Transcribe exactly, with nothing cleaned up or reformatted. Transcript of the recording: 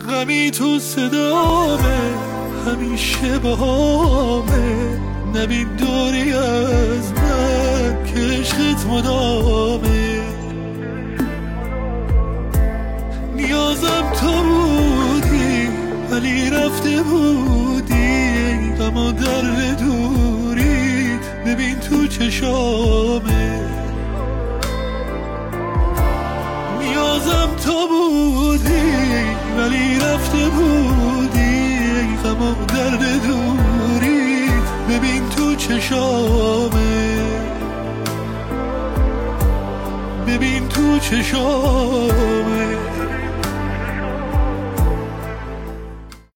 غمی تو صدامه، همیشه باهامه. نبین دوری از من که عشقت مدامه. نیازم تو بودی ولی رفته بودی، غم و درد دوریت ببین تو چشامه. نیازم تو بودی ولی رفته بودی، غم و درد دوریت ببین تو چشامه. ببین تو چشامه.